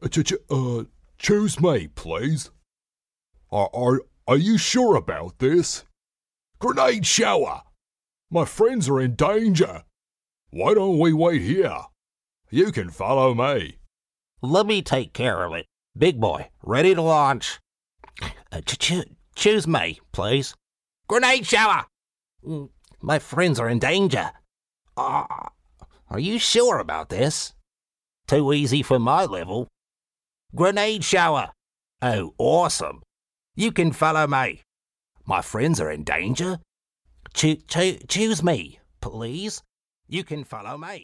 Choose me, please. Are you sure about this? Grenade shower! My friends are in danger. Why don't we wait here? You can follow me. Let me take care of it. Big boy, ready to launch. Choose me, please. Grenade shower! My friends are in danger. Are you sure about this? Too easy for my level. Grenade shower! Oh, awesome. You can follow me. My friends are in danger. Choose me, please. You can follow me.